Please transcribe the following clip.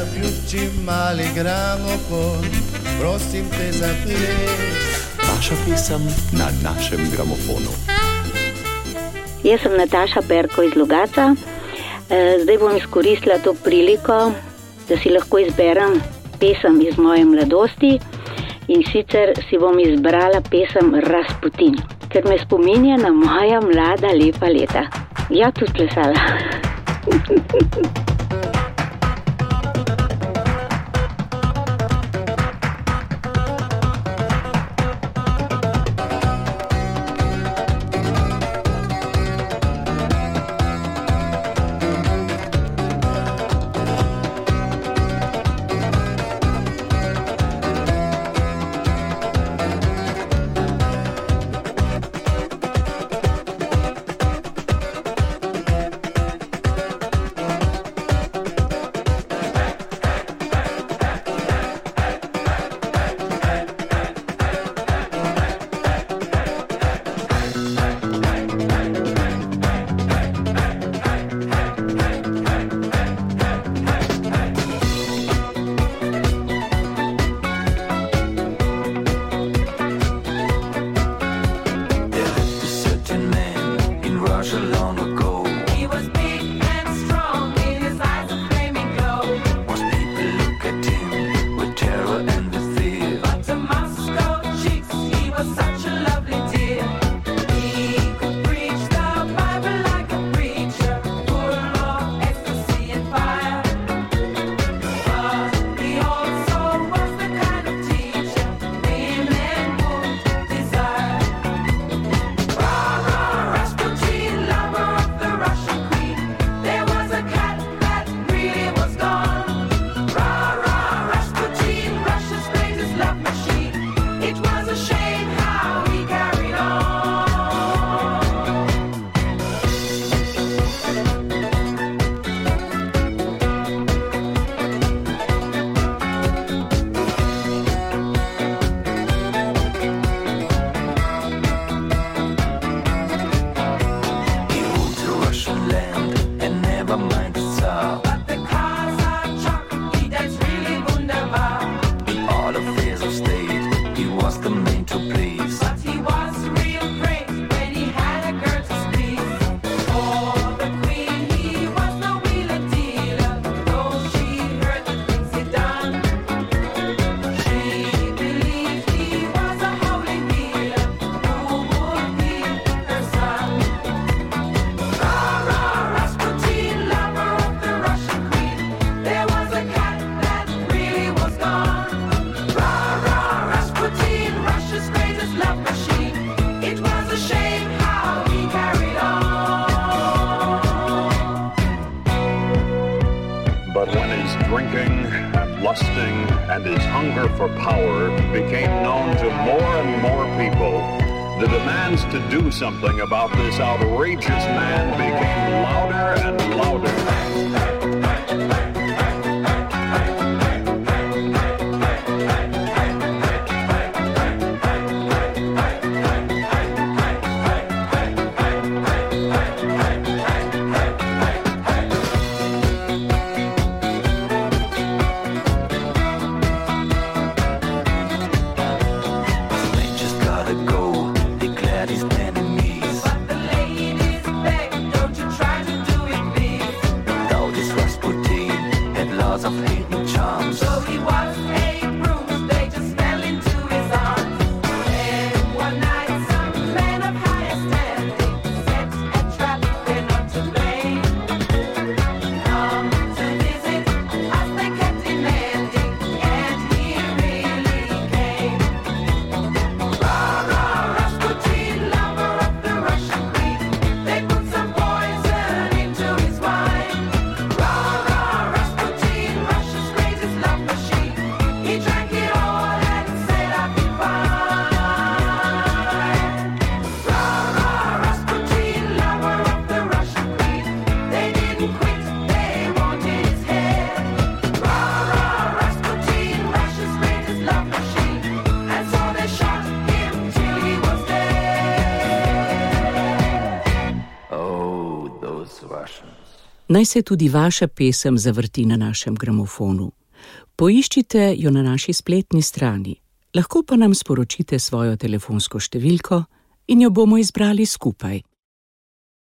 zaključim mali gramofon, prosim te za ples. Vaša pesem na našem gramofonu. Jaz sem Nataša Perko iz Logatca. Zdaj bom izkoristila to priliko, da si lahko izberem pesem iz moje mladosti, in sicer si bom izbrala pesem Rasputin, ker me spominja na moja mlada lepa leta. Ja, tudi plesala. And his hunger for power became known to more and more people. The demands to do something about this outrageous man became louder and louder. Russians. Naj se tudi vaša pesem zavrti na našem gramofonu. Poiščite jo na naši spletni strani. Lahko pa nam sporočite svojo telefonsko številko in jo bomo izbrali skupaj.